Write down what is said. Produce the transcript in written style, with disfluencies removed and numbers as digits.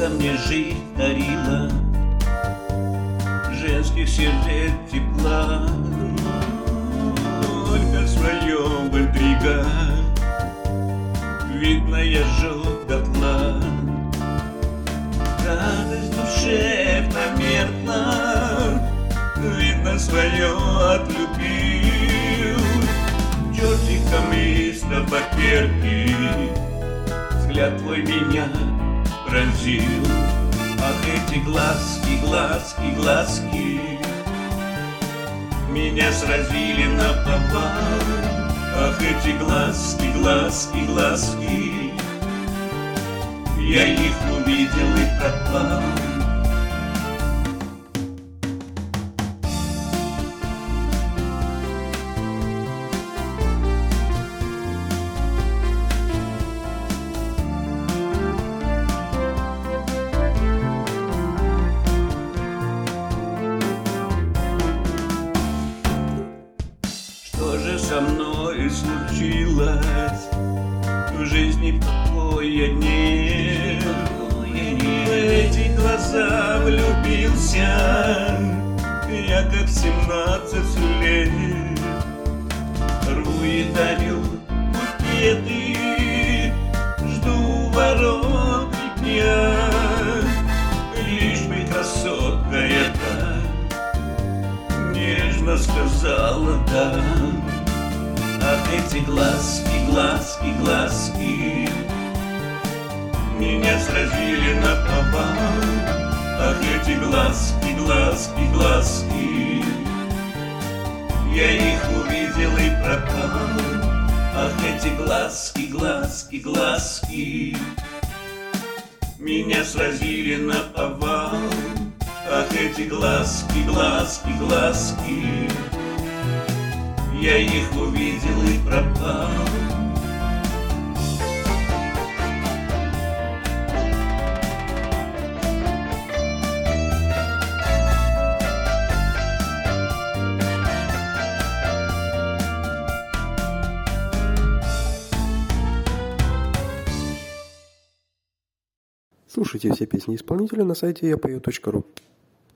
Когда мне жизнь дарила женских сердец тепла, только в своем интрига, видно, я сжег дотла. Радость душевно меркла, видно, свое отлюбил. Чертиком из табакерки взгляд твой меня пронзил. Ах, эти глазки, глазки, глазки меня сразили наповал. Ах, эти глазки, глазки, глазки, я их увидел и пропал. Что же со мной случилось? В жизни покоя нет. В эти глаза влюбился я, как 17 лет. Рву и дарю букеты, жду ворот и дня. Лишь бы красотка эта нежно сказала да. Ах, эти глазки, глазки, глазки меня сразили наповал. Ах, эти глазки, глазки, глазки, я их увидел и пропал. Ах, эти глазки, глазки, глазки меня сразили наповал. Ах, эти глазки, глазки, глазки, я их увидел и пропал. Слушайте все песни исполнителя на сайте yapою.ru.